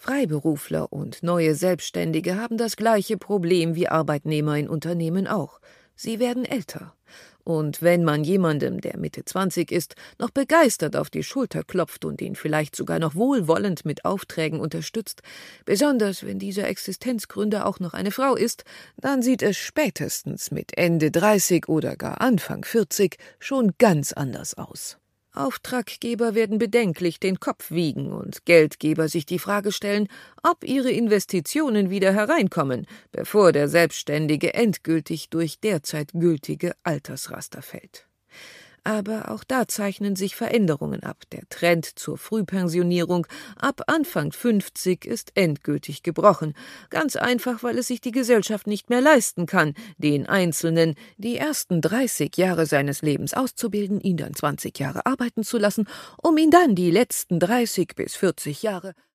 Freiberufler und neue Selbstständige haben das gleiche Problem wie Arbeitnehmer in Unternehmen auch. Sie werden älter. Und wenn man jemandem, der Mitte 20 ist, noch begeistert auf die Schulter klopft und ihn vielleicht sogar noch wohlwollend mit Aufträgen unterstützt, besonders wenn dieser Existenzgründer auch noch eine Frau ist, dann sieht es spätestens mit Ende 30 oder gar Anfang 40 schon ganz anders aus. Auftraggeber werden bedenklich den Kopf wiegen und Geldgeber sich die Frage stellen, ob ihre Investitionen wieder hereinkommen, bevor der Selbstständige endgültig durch derzeit gültige Altersraster fällt. Aber auch da zeichnen sich Veränderungen ab. Der Trend zur Frühpensionierung ab Anfang 50 ist endgültig gebrochen. Ganz einfach, weil es sich die Gesellschaft nicht mehr leisten kann, den Einzelnen die ersten 30 Jahre seines Lebens auszubilden, ihn dann 20 Jahre arbeiten zu lassen, um ihn dann die letzten 30 bis 40 Jahre